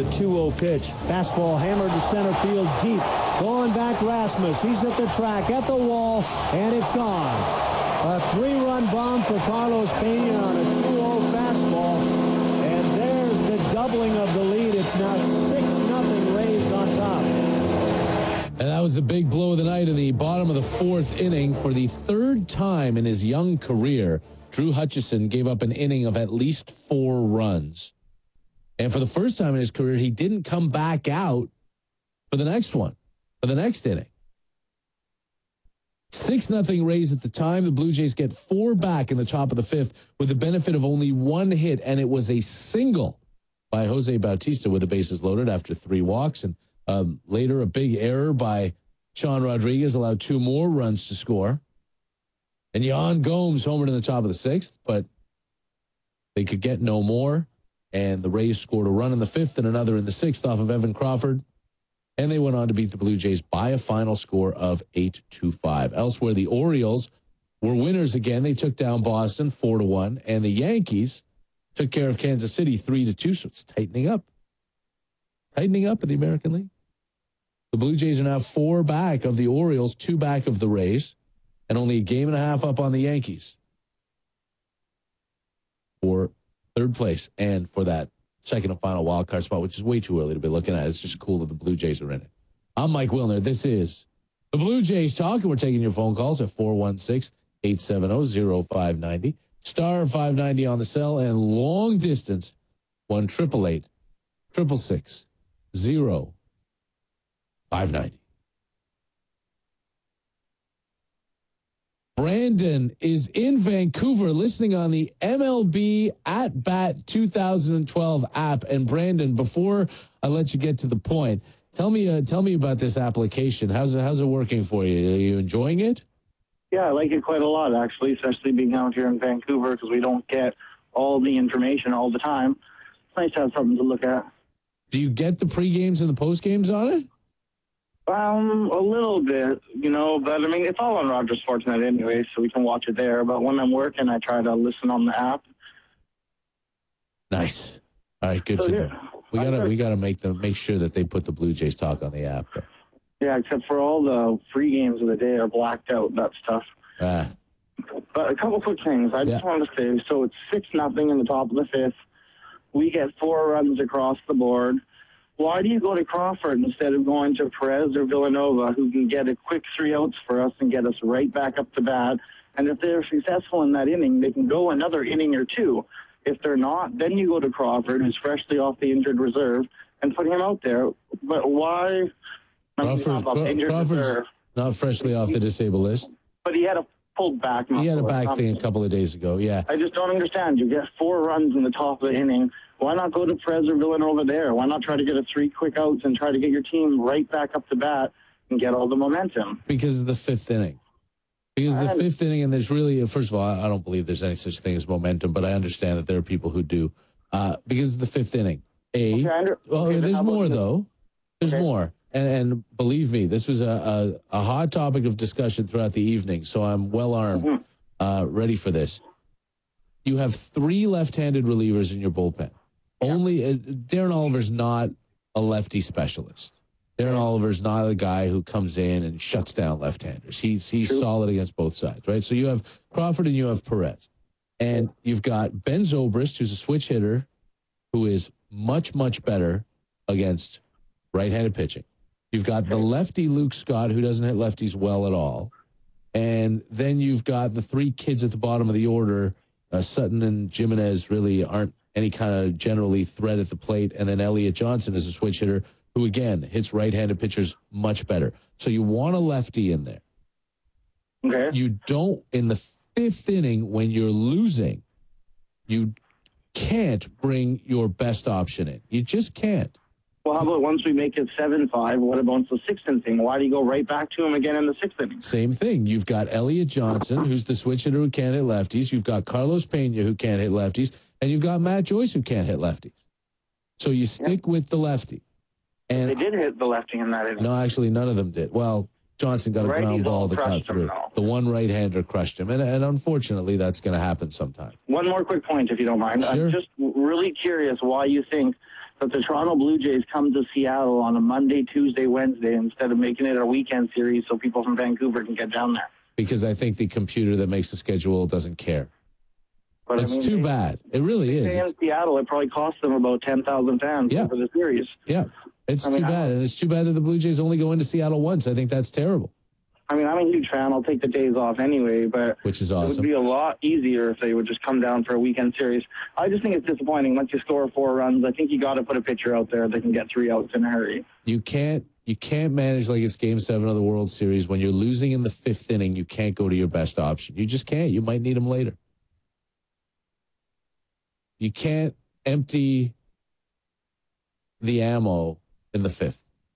2-0 pitch. Fastball hammered to center field deep. Going back, Rasmus. He's at the track, at the wall, and it's gone. A 3-run bomb for Carlos Pena on a 2-0 fastball. And there's the doubling of the lead. It's now 6-0 Rays on top. And that was the big blow of the night in the bottom of the fourth inning. For the third time in his young career, Drew Hutchison gave up an inning of at least 4 runs. And for the first time in his career, he didn't come back out for the next one, for the next inning. 6-0 Rays at the time. The Blue Jays get 4 back in the top of the fifth with the benefit of only 1 hit, and it was a single by Jose Bautista with the bases loaded after 3 walks. And later, a big error by Sean Rodriguez allowed 2 more runs to score. And Yan Gomes homered in the top of the 6th, but they could get no more. And the Rays scored a run in the 5th and another in the 6th off of Evan Crawford. And they went on to beat the Blue Jays by a final score of 8-5. Elsewhere, the Orioles were winners again. They took down Boston 4-1. And the Yankees took care of Kansas City 3-2. So it's tightening up. Tightening up in the American League. The Blue Jays are now 4 back of the Orioles, 2 back of the Rays, and only a game and a half up on the Yankees for third place and for that second and final wild card spot, which is way too early to be looking at. It's just cool that the Blue Jays are in it. I'm Mike Wilner. This is the Blue Jays Talk, and we're taking your phone calls at 416-870-0590, star 590 on the cell, and long distance 1-888-666-0590. Brandon is in Vancouver listening on the MLB At Bat 2012 app. And Brandon, before I let you get to the point, tell me about this application. How's it working for you? Are you enjoying it? Yeah, I like it quite a lot, actually, especially being out here in Vancouver because we don't get all the information all the time. It's nice to have something to look at. Do you get the pre-games and the post-games on it? A little bit, but I mean, it's all on Rogers Sportsnet anyway, so we can watch it there. But when I'm working, I try to listen on the app. Nice. All right, good to know. We gotta make sure that they put the Blue Jays Talk on the app. Yeah, except for all the free games of the day are blacked out. That's tough. But a couple quick things. I just wanted to say, so it's 6-0 in the top of the 5th. We get 4 runs across the board. Why do you go to Crawford instead of going to Perez or Villanova, who can get a quick 3 outs for us and get us right back up to bat? And if they're successful in that inning, they can go another inning or 2. If they're not, then you go to Crawford, who's freshly off the injured reserve, and put him out there. But why? Crawford's not freshly off the disabled list. But he had a pulled back. He had a back thing a couple of days ago, yeah. I just don't understand. You get 4 runs in the top of the inning. Why not go to Perez or Villanova there? Why not try to get a 3 quick outs and try to get your team right back up to bat and get all the momentum? Because of the 5th inning. Because the 5th inning, and there's really, first of all, I don't believe there's any such thing as momentum, but I understand that there are people who do. Because of the 5th inning. There's more, though. There's more. And believe me, this was a hot topic of discussion throughout the evening, so I'm well armed, ready for this. You have 3 left-handed relievers in your bullpen. Only Darren Oliver's not a lefty specialist. Darren Oliver's not a guy who comes in and shuts down left-handers. He's solid against both sides, right? So you have Crawford and you have Perez. And you've got Ben Zobrist, who's a switch hitter, who is much, much better against right-handed pitching. You've got the lefty Luke Scott, who doesn't hit lefties well at all. And then you've got the 3 kids at the bottom of the order. Sutton and Jimenez really aren't any kind of generally threat at the plate. And then Elliott Johnson is a switch hitter who, again, hits right-handed pitchers much better. So you want a lefty in there. Okay. You don't, in the 5th inning, when you're losing, you can't bring your best option in. You just can't. Well, how about once we make it 7-5, what about the 6th inning? Why do you go right back to him again in the 6th inning? Same thing. You've got Elliott Johnson, who's the switch hitter who can't hit lefties. You've got Carlos Pena, who can't hit lefties. And you've got Matt Joyce, who can't hit lefties. So you stick with the lefty. And they did hit the lefty in that inning. No, actually, none of them did. Well, Johnson got a ground ball that cut through. The one right-hander crushed him. And unfortunately, that's going to happen sometime. One more quick point, if you don't mind. Sure. I'm just really curious why you think that the Toronto Blue Jays come to Seattle on a Monday, Tuesday, Wednesday instead of making it a weekend series so people from Vancouver can get down there. Because I think the computer that makes the schedule doesn't care. But it's too bad. It really is. In Seattle, it probably cost them about 10,000 fans for the series. Yeah, it's too bad. And it's too bad that the Blue Jays only go into Seattle once. I think that's terrible. I mean, I'm a huge fan. I'll take the days off anyway, but which is awesome. It would be a lot easier if they would just come down for a weekend series. I just think it's disappointing. Once you score 4 runs, I think you got to put a pitcher out there that can get 3 outs in a hurry. You can't manage like it's Game 7 of the World Series. When you're losing in the 5th inning, you can't go to your best option. You just can't. You might need him later. You can't empty the ammo in the 5th.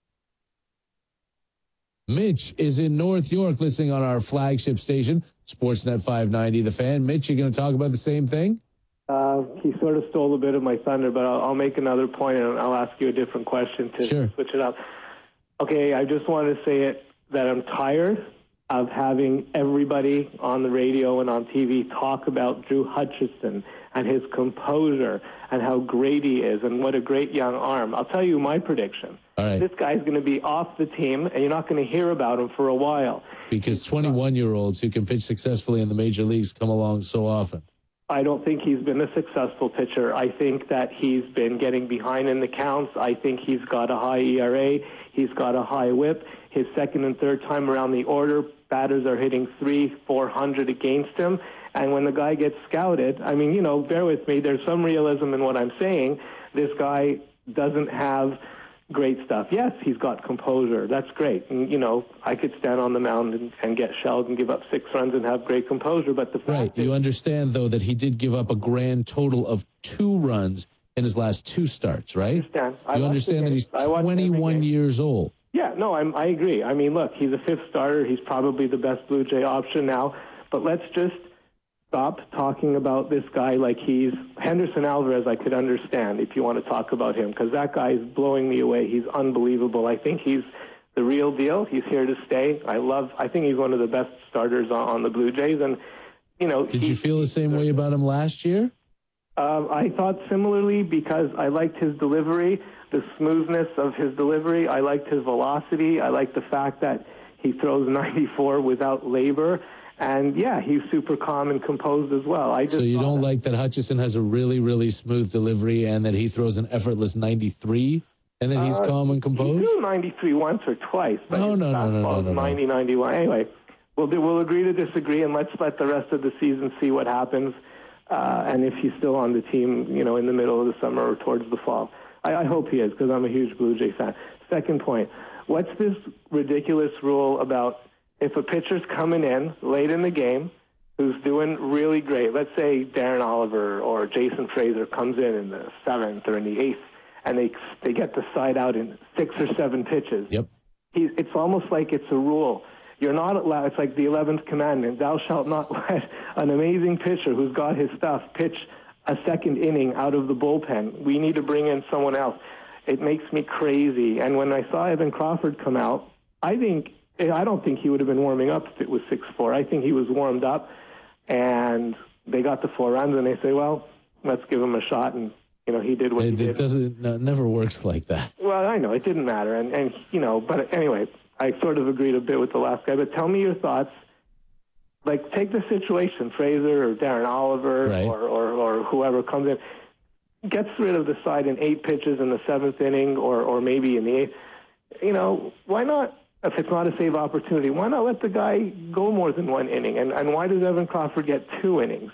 Mitch is in North York listening on our flagship station, Sportsnet 590, The Fan. Mitch, you going to talk about the same thing? He sort of stole a bit of my thunder, but I'll make another point and I'll ask you a different question to switch it up. Okay, I just want to say that I'm tired of having everybody on the radio and on TV talk about Drew Hutchison and his composure and how great he is and what a great young arm. I'll tell you my prediction. All right. This guy's going to be off the team, and you're not going to hear about him for a while. Because 21-year-olds who can pitch successfully in the major leagues come along so often. I don't think he's been a successful pitcher. I think that he's been getting behind in the counts. I think he's got a high ERA. He's got a high whip. His second and third time around the order, batters are hitting 300-400 against him. And when the guy gets scouted, I mean, bear with me, there's some realism in what I'm saying. This guy doesn't have great stuff. Yes, he's got composure. That's great. And, I could stand on the mound and get shelled and give up 6 runs and have great composure. But the fact you understand, though, that he did give up a grand total of 2 runs in his last 2 starts, right? I you understand that he's 21 years old. Yeah, no, I agree. I mean, look, he's a 5th starter. He's probably the best Blue Jay option now. But let's just stop talking about this guy like he's Henderson Alvarez. I could understand if you want to talk about him, because that guy is blowing me away. He's unbelievable. I think he's the real deal. He's here to stay. I think he's one of the best starters on the Blue Jays. And did you feel the same way about him last year? I thought similarly, because I liked his delivery, the smoothness of his delivery. I liked his velocity. I liked the fact that he throws 94 without labor. And, yeah, he's super calm and composed as well. So you don't like that Hutchison has a really, really smooth delivery and that he throws an effortless 93 and that he's calm and composed? He threw 93 once or twice. But No. 90, 91. Anyway, we'll agree to disagree, and let's let the rest of the season see what happens. And if he's still on the team, in the middle of the summer or towards the fall. I hope he is, because I'm a huge Blue Jay fan. Second point, what's this ridiculous rule about if a pitcher's coming in late in the game who's doing really great, let's say Darren Oliver or Jason Fraser comes in the 7th or in the 8th, and they get the side out in 6 or 7 pitches. Yep. It's almost like it's a rule. You're not allowed, it's like the 11th commandment, thou shalt not let an amazing pitcher who's got his stuff pitch a second inning out of the bullpen. We need to bring in someone else. It makes me crazy. And when I saw Evan Crawford come out, I don't think he would have been warming up if it was 6-4. I think he was warmed up, and they got the 4 runs, and they say, well, let's give him a shot. And, he did what he did. It never works like that. Well, I know. It didn't matter. And but anyway, I sort of agreed a bit with the last guy. But tell me your thoughts. Like, take the situation, Fraser or Darren Oliver or whoever comes in, gets rid of the side in 8 pitches in the 7th inning or maybe in the 8th. Why not? If it's not a save opportunity, why not let the guy go more than 1 inning? And why does Evan Crawford get 2 innings,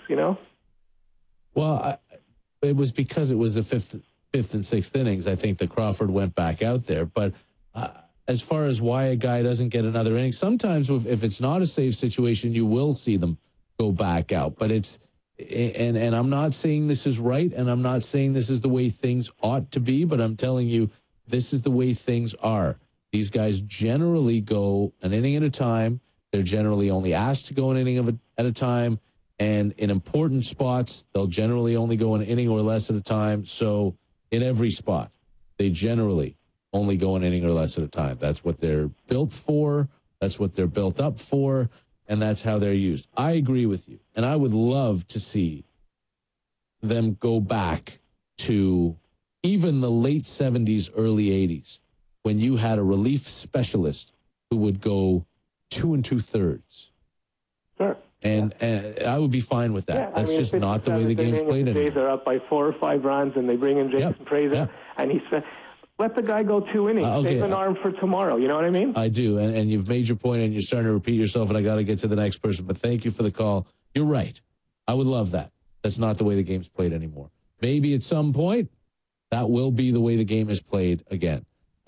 Well, it was because it was the fifth and 6th innings. I think that Crawford went back out there. But as far as why a guy doesn't get another inning, sometimes if it's not a save situation, you will see them go back out. But and I'm not saying this is right, and I'm not saying this is the way things ought to be, but I'm telling you this is the way things are. These guys generally go an inning at a time. They're generally only asked to go an inning at a time. And in important spots, they'll generally only go an inning or less at a time. So in every spot, they generally only go an inning or less at a time. That's what they're built for. That's what they're built up for. And that's how they're used. I agree with you. And I would love to see them go back to even the late 70s, early 80s, when you had a relief specialist who would go 2 2/3. Sure. And I would be fine with that. Yeah, That's just not the way the game's played anymore. The Jays are up by 4 or 5 runs, and they bring in Jason Fraser, and he said, let the guy go 2 innings. Save an arm for tomorrow. You know what I mean? I do, and you've made your point, and you're starting to repeat yourself, and I got to get to the next person. But thank you for the call. You're right. I would love that. That's not the way the game's played anymore. Maybe at some point, that will be the way the game is played again.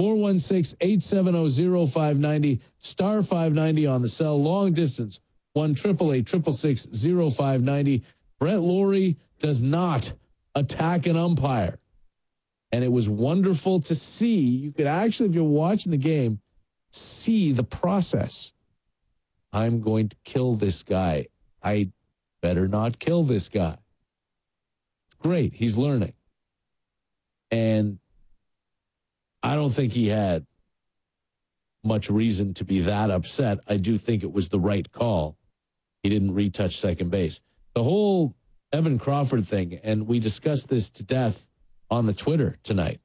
416-870-0590, star 590 on the cell, long distance, 1-888-666-0590. Brett Lawrie does not attack an umpire. And it was wonderful to see. You could actually, if you're watching the game, see the process. I'm going to kill this guy. I better not kill this guy. Great. He's learning. And I don't think he had much reason to be that upset. I do think it was the right call. He didn't retouch second base. The whole Evan Crawford thing, and we discussed this to death on the Twitter tonight,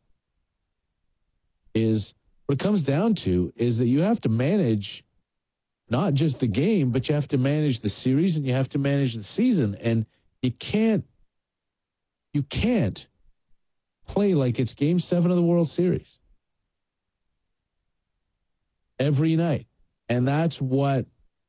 is what it comes down to is that you have to manage not just the game, but you have to manage the series and you have to manage the season. And you can't play like it's Game 7 of the World Series every night. And that's what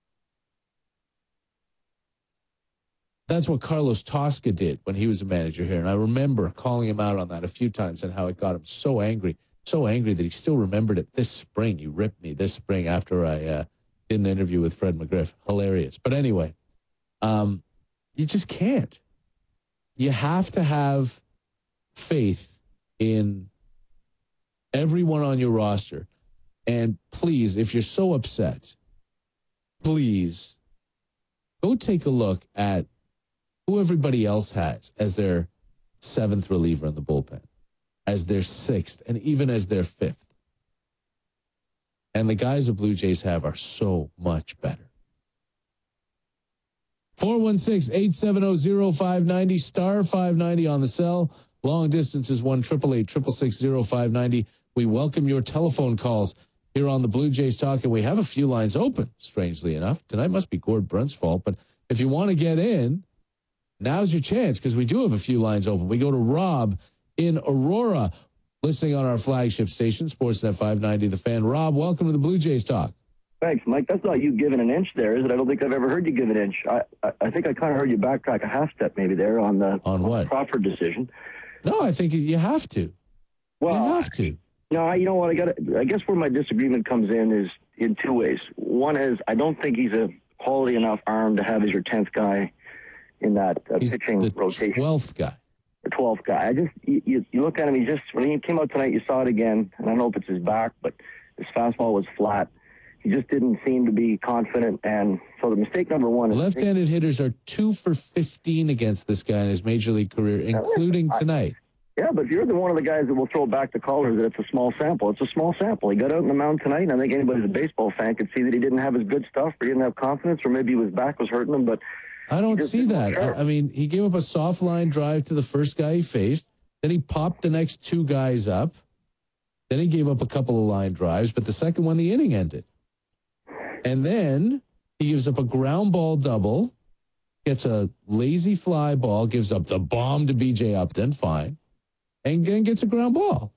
Carlos Tosca did when he was a manager here. And I remember calling him out on that a few times and how it got him so angry that he still remembered it this spring. You ripped me this spring after I did an interview with Fred McGriff. Hilarious. But anyway, you just can't. You have to have faith in everyone on your roster. And please, if you're so upset, please go take a look at who everybody else has as their 7th reliever in the bullpen, as their 6th, and even as their 5th. And the guys the Blue Jays have are so much better. 416-870-0590, star 590 on the cell. Long distance is 1-888-666-0590. We welcome your telephone calls here on the Blue Jays Talk, and we have a few lines open, strangely enough. Tonight must be Gord Brunt's fault, but if you want to get in, now's your chance, because we do have a few lines open. We go to Rob in Aurora, listening on our flagship station, Sportsnet 590 The Fan. Rob, welcome to the Blue Jays Talk. Thanks, Mike. That's not you giving an inch there, is it? I don't think I've ever heard you give an inch. I think I kind of heard you backtrack a half step maybe there on the Crawford decision. No, I think you have to. Well, you have to. No, you know what? I guess where my disagreement comes in is in two ways. One is I don't think he's a quality enough arm to have as your 10th guy in that pitching rotation. 12th guy. The 12th guy. You look at him, when he came out tonight, you saw it again, and I don't know if it's his back, but his fastball was flat. He just didn't seem to be confident, and so the mistake number one is... Left-handed hitters are 2 for 15 against this guy in his major league career, including tonight. Yeah, but if you're one of the guys that will throw back to callers that it's a small sample, it's a small sample. He got out on the mound tonight, and I think anybody who's a baseball fan could see that he didn't have his good stuff, or he didn't have confidence, or maybe his back was hurting him, but... I don't see that. I mean, he gave up a soft line drive to the first guy he faced. Then he popped the next 2 guys up. Then he gave up a couple of line drives, but the second one, the inning ended. And then he gives up a ground ball double, gets a lazy fly ball, gives up the bomb to B.J. Upton, fine, and then gets a ground ball.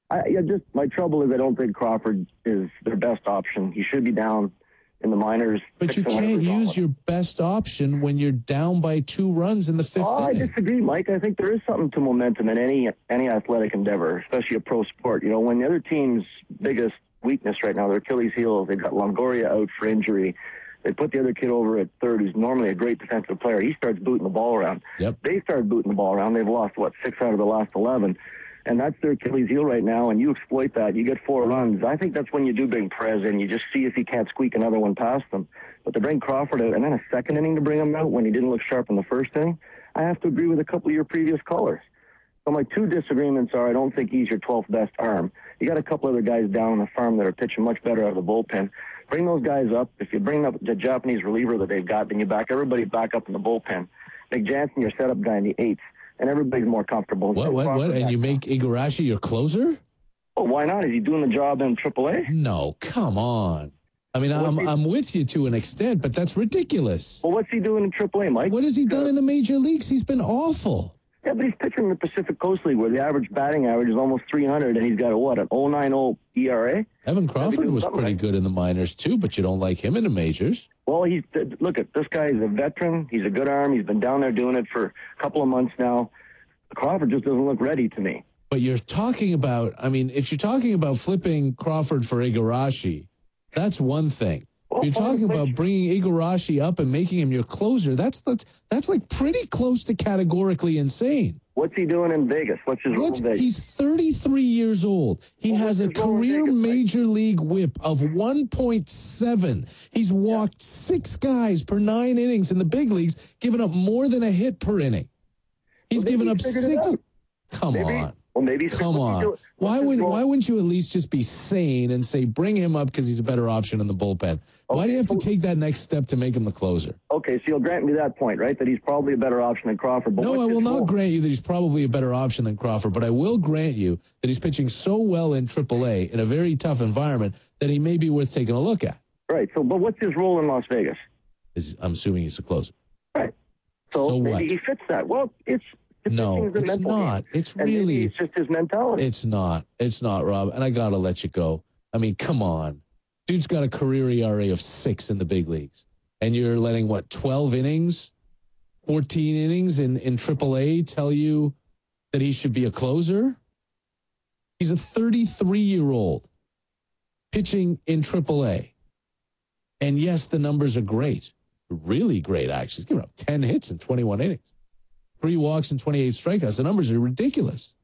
My trouble is I don't think Crawford is their best option. He should be down in the minors. But you can't use your best option when you're down by 2 runs in the 5th inning. I disagree, Mike. I think there is something to momentum in any athletic endeavor, especially a pro sport. You know, when the other team's biggest weakness right now, their Achilles heel, they've got Longoria out for injury. They put the other kid over at third, who's normally a great defensive player. He starts booting the ball around. Yep. They started booting the ball around. They've lost, 6 out of the last 11. And that's their Achilles heel right now, and you exploit that. You get 4 runs. I think that's when you do bring Perez in. You just see if he can't squeak another one past them. But to bring Crawford out and then a second inning to bring him out when he didn't look sharp in the first inning, I have to agree with a couple of your previous callers. So my 2 disagreements are I don't think he's your 12th best arm. You got a couple other guys down on the farm that are pitching much better out of the bullpen. Bring those guys up. If you bring up the Japanese reliever that they've got, then you back everybody back up in the bullpen. Nick Jansen, your setup guy in the 8th. and everybody's more comfortable. What? And you make Igarashi your closer? Well, why not? Is he doing the job in AAA? No, come on. I mean, I'm with you to an extent, but that's ridiculous. Well, what's he doing in AAA, Mike? What has he done in the major leagues? He's been awful. Yeah, but he's pitching in the Pacific Coast League where the average batting average is almost 300, and he's got an 0.90 ERA? Evan Crawford was pretty good in the minors, too, but you don't like him in the majors. Well, look at this guy. He's a veteran. He's a good arm. He's been down there doing it for a couple of months now. Crawford just doesn't look ready to me. But you're talking about, I mean, if you're talking about flipping Crawford for Igarashi, that's one thing. Well, you're talking about bringing Igarashi up and making him your closer. That's like pretty close to categorically insane. What's he doing in Vegas? What's his role in Vegas? He's 33 years old. He has a career major league whip of 1.7. He's walked 6 guys per 9 innings in the big leagues, giving up more than a hit per inning. He's given up 6. Come on. Well, maybe come on. Why wouldn't you at least just be sane and say bring him up because he's a better option in the bullpen? Why do you have to take that next step to make him the closer? Okay, so you'll grant me that point, right? That he's probably a better option than Crawford. But no, I will not grant you that he's probably a better option than Crawford, but I will grant you that he's pitching so well in AAA in a very tough environment that he may be worth taking a look at. Right. So, but what's his role in Las Vegas? I'm assuming he's a closer. Right. So maybe what? He fits that. Well, it's not. It's really. It's just his mentality. It's not, Rob. And I got to let you go. I mean, come on. Dude's got a career ERA of 6 in the big leagues. And you're letting, 12 innings, 14 innings in AAA tell you that he should be a closer? He's a 33-year-old pitching in AAA. And yes, the numbers are great. Really great, actually. He's given up 10 hits in 21 innings. 3 walks and 28 strikeouts. The numbers are ridiculous.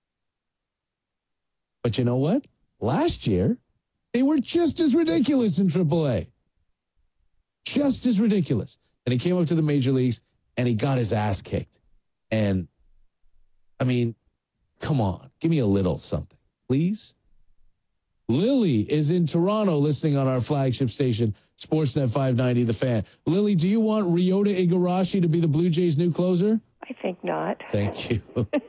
But you know what? Last year, they were just as ridiculous in AAA. Just as ridiculous. And he came up to the major leagues, and he got his ass kicked. And, I mean, come on. Give me a little something, please. Lily is in Toronto listening on our flagship station, Sportsnet 590, The Fan. Lily, do you want Ryota Igarashi to be the Blue Jays' new closer? I think not. Thank you.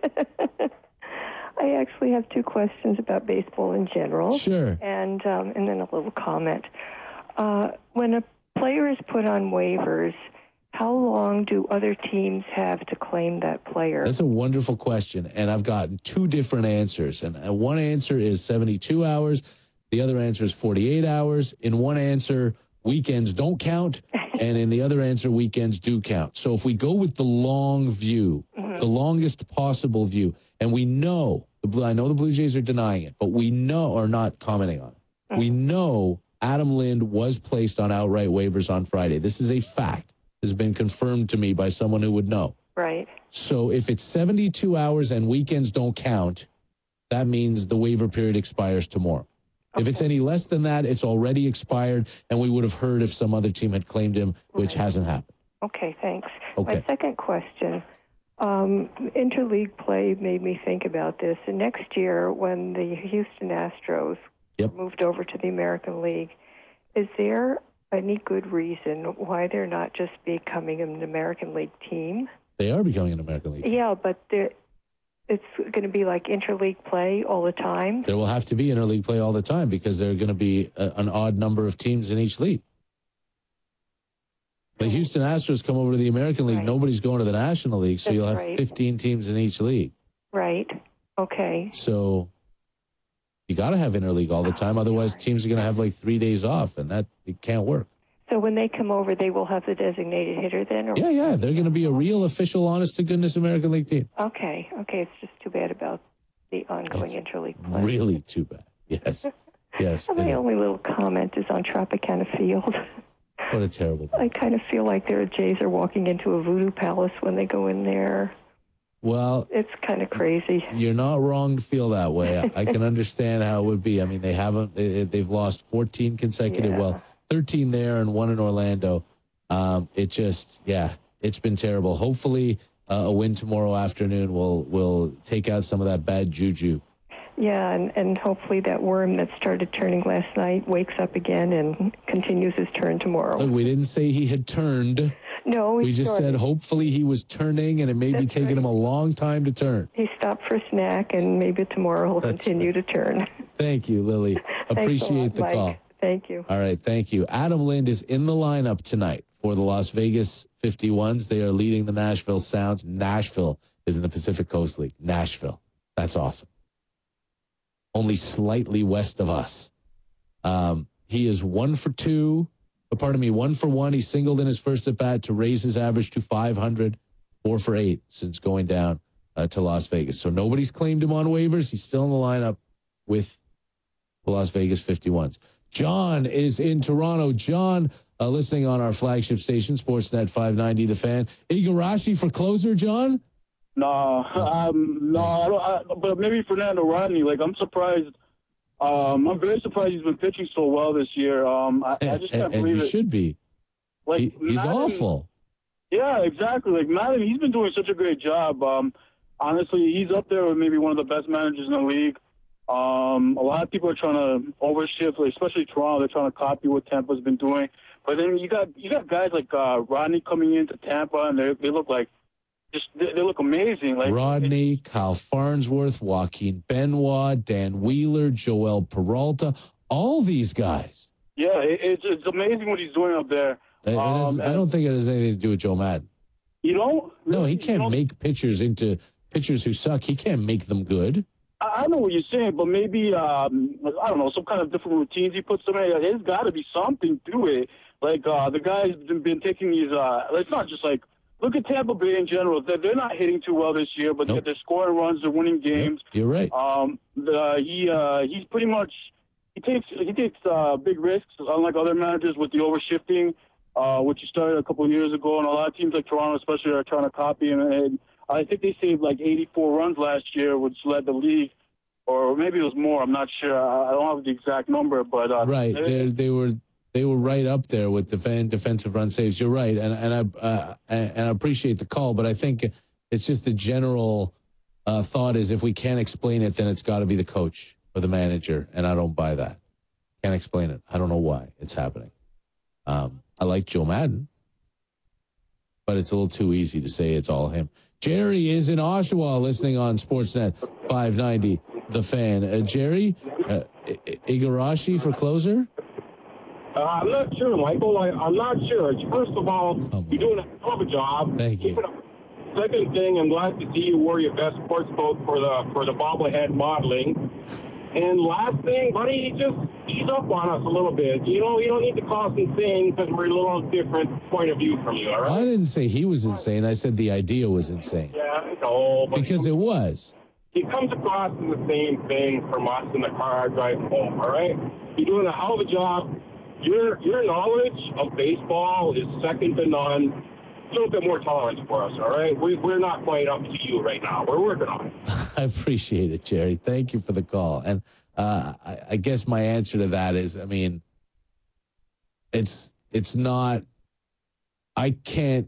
I actually have 2 questions about baseball in general. Sure. And then a little comment. When a player is put on waivers, how long do other teams have to claim that player? That's a wonderful question, and I've gotten 2 different answers. And one answer is 72 hours. The other answer is 48 hours. In one answer, weekends don't count, and in the other answer, weekends do count. So if we go with the long view, the longest possible view, and we know, I know the Blue Jays are denying it, but we know, or not commenting on it, we know Adam Lind was placed on outright waivers on Friday. This is a fact. Has been confirmed to me by someone who would know. Right. So if it's 72 hours and weekends don't count, that means the waiver period expires tomorrow. Okay. If it's any less than that, it's already expired, and we would have heard if some other team had claimed him, which hasn't happened. Okay, thanks. Okay. My second question, interleague play made me think about this. And next year, when the Houston Astros moved over to the American League, is there any good reason why they're not just becoming an American League team? They are becoming an American League team. Yeah, but it's going to be like interleague play all the time? There will have to be interleague play all the time because there are going to be an odd number of teams in each league. The Houston Astros come over to the American League. Right. Nobody's going to the National League, so you'll have 15 teams in each league. Right. Okay. So you got to have interleague all the time. Otherwise, teams are going to have 3 days off, and it can't work. So when they come over, they will have the designated hitter then? Or yeah. They're going to be a real, official, honest-to-goodness American League team. Okay. It's just too bad about the ongoing interleague play. Really too bad. Yes. Yes. My only little comment is on Tropicana Field. What a terrible thing. I kind of feel like their Jays are walking into a voodoo palace when they go in there. Well, it's kind of crazy. You're not wrong to feel that way. I can understand how it would be. I mean, they've lost 14 consecutive, 13 there and 1 in Orlando. It's been terrible. Hopefully a win tomorrow afternoon will take out some of that bad juju. Yeah, and hopefully that worm that started turning last night wakes up again and continues his turn tomorrow. Look, we didn't say he had turned. No, we just said hopefully he was turning, and it may be taking him a long time to turn. He stopped for a snack, and maybe tomorrow he'll continue to turn. Thank you, Lily. Appreciate the call. Thank you. All right, thank you. Adam Lind is in the lineup tonight for the Las Vegas 51s. They are leading the Nashville Sounds. Nashville is in the Pacific Coast League. Nashville. That's awesome. Only slightly west of us. He is 1 for 1. He singled in his first at bat to raise his average to 500, 4 for 8 since going down to Las Vegas. So nobody's claimed him on waivers. He's still in the lineup with the Las Vegas 51s. John is in Toronto. John, listening on our flagship station, Sportsnet 590, The Fan. Igarashi for closer, John? No, but maybe Fernando Rodney. Like, I'm surprised. I'm very surprised he's been pitching so well this year. I just can't believe it. He should be. Like, he's awful. Yeah, exactly. Like, Madden, he's been doing such a great job. Honestly, he's up there with maybe one of the best managers in the league. A lot of people are trying to overshift, especially Toronto. They're trying to copy what Tampa's been doing. But then you got guys like Rodney coming into Tampa, and they look like they look amazing. Like Rodney, Kyle Farnsworth, Joaquin Benoit, Dan Wheeler, Joel Peralta, all these guys. Yeah, it's amazing what he's doing up there. I don't think it has anything to do with Joe Madden. You know? No, he can't make pitchers into pitchers who suck. He can't make them good. I know what you're saying, but maybe, I don't know, some kind of different routines he puts them in. There's got to be something to it. Like, the guy's been taking these, it's not just like, look at Tampa Bay in general. They're not hitting too well this year, but they're scoring runs, they're winning games. Yep, you're right. He's pretty much, he takes big risks, unlike other managers with the overshifting, which he started a couple of years ago, and a lot of teams like Toronto especially are trying to copy him. And I think they saved like 84 runs last year, which led the league, or maybe it was more. I'm not sure. I don't have the exact number, but right, they were right up there with defensive run saves. You're right, and I appreciate the call, but I think it's just the general thought is if we can't explain it, then it's got to be the coach or the manager, and I don't buy that. Can't explain it. I don't know why it's happening. I like Joe Madden, but it's a little too easy to say it's all him. Jerry is in Oshawa listening on Sportsnet 590, The Fan. Jerry, Igarashi for closer? I'm not sure, Michael. I'm not sure. First of all, you're doing a hell of a job. Thank you. Second thing, I'm glad to see you wore your best sports coat for the bobblehead modeling. And last thing, buddy, just ease up on us a little bit. You don't need to call us insane because we're a little different point of view from you, all right? I didn't say he was insane. I said the idea was insane. Yeah, no. Because it was. It comes across as the same thing from us in the car driving home, all right? You're doing a hell of a job. Your knowledge of baseball is second to none. A little bit more tolerance for us, all right? We're not quite up to you right now. We're working on it. I appreciate it, Jerry. Thank you for the call. And I guess my answer to that is, I mean, it's not, I can't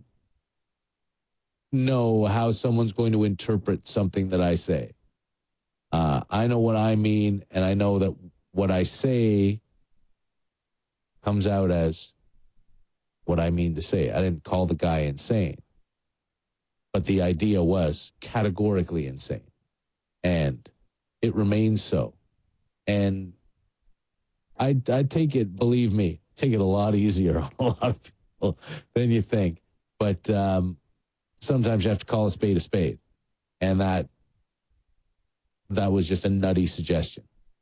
know how someone's going to interpret something that I say. I know what I mean, and I know that what I say comes out as what I mean to say. I didn't call the guy insane, but the idea was categorically insane, and it remains so. And I take it, believe me, take it a lot easier on a lot of people than you think. But sometimes you have to call a spade, and that was just a nutty suggestion.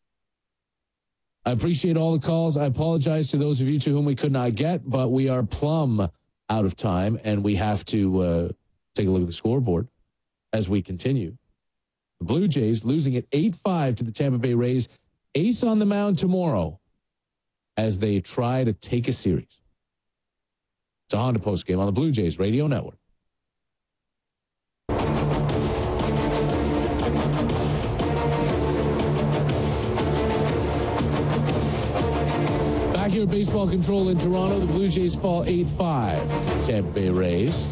I appreciate all the calls. I apologize to those of you to whom we could not get, but we are plumb out of time, and we have to take a look at the scoreboard as we continue. The Blue Jays losing at 8-5 to the Tampa Bay Rays. Ace on the mound tomorrow as they try to take a series. It's a Honda postgame on the Blue Jays Radio Network. Back here at Baseball Control in Toronto, the Blue Jays fall 8-5 to the Tampa Bay Rays.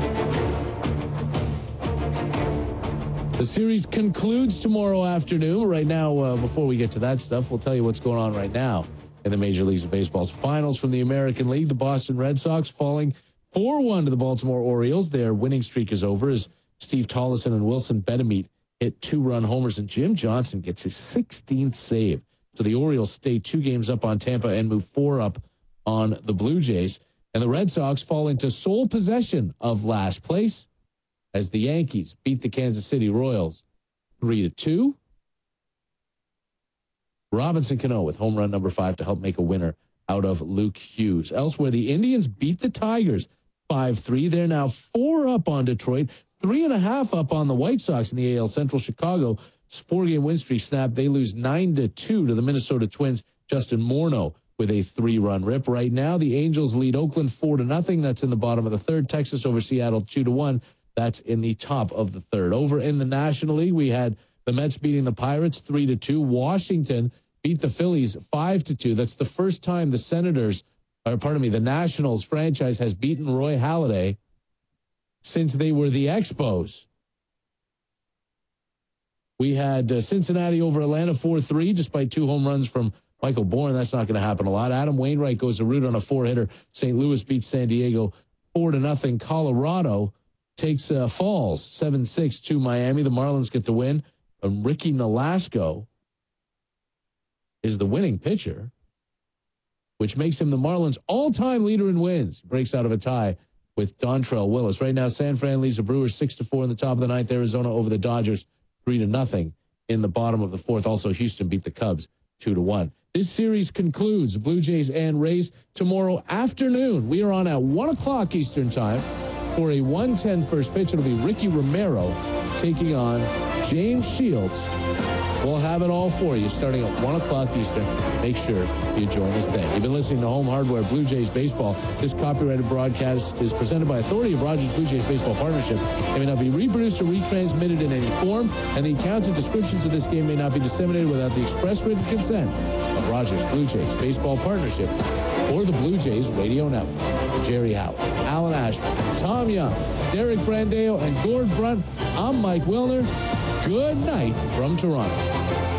The series concludes tomorrow afternoon. Right now, before we get to that stuff, we'll tell you what's going on right now in the Major Leagues of Baseball's finals from the American League. The Boston Red Sox falling 4-1 to the Baltimore Orioles. Their winning streak is over as Steve Tollison and Wilson Betemit hit 2-run homers, and Jim Johnson gets his 16th save. So the Orioles stay 2 games up on Tampa and move 4 up on the Blue Jays. And the Red Sox fall into sole possession of last place as the Yankees beat the Kansas City Royals 3-2. Robinson Cano with home run number 5 to help make a winner out of Luke Hughes. Elsewhere, the Indians beat the Tigers 5-3. They're now 4 up on Detroit, 3.5 up on the White Sox in the AL Central. Chicago 4-game win streak snapped. They lose 9-2 to the Minnesota Twins. Justin Morneau with a 3-run rip. Right now, the Angels lead Oakland 4-0. That's in the bottom of the third. Texas over Seattle 2-1. That's in the top of the third. Over in the National League, we had the Mets beating the Pirates 3-2. Washington beat the Phillies 5-2. That's the first time the Nationals franchise has beaten Roy Halladay since they were the Expos. We had Cincinnati over Atlanta 4-3, despite 2 home runs from Michael Bourne. That's not going to happen a lot. Adam Wainwright goes to root on a 4-hitter. St. Louis beats San Diego 4-0. Colorado falls 7-6 to Miami. The Marlins get the win. Ricky Nolasco is the winning pitcher, which makes him the Marlins' all-time leader in wins. He breaks out of a tie with Dontrell Willis. Right now, San Fran leads the Brewers 6-4 in the top of the ninth. Arizona over the Dodgers 3-0 in the bottom of the fourth. Also, Houston beat the Cubs 2-1. This series concludes Blue Jays and Rays tomorrow afternoon. We are on at 1 o'clock Eastern time for a 1:10 first pitch. It'll be Ricky Romero taking on James Shields. We'll have it all for you starting at 1 o'clock Eastern. Make sure you join us then. You've been listening to Home Hardware Blue Jays Baseball. This copyrighted broadcast is presented by authority of Rogers Blue Jays Baseball Partnership. It may not be reproduced or retransmitted in any form, and the accounts and descriptions of this game may not be disseminated without the express written consent of Rogers Blue Jays Baseball Partnership or the Blue Jays Radio Network. Jerry Howard, Alan Ashman, Tom Young, Derek Brandeo, and Gord Brunt, I'm Mike Wilner. Good night from Toronto.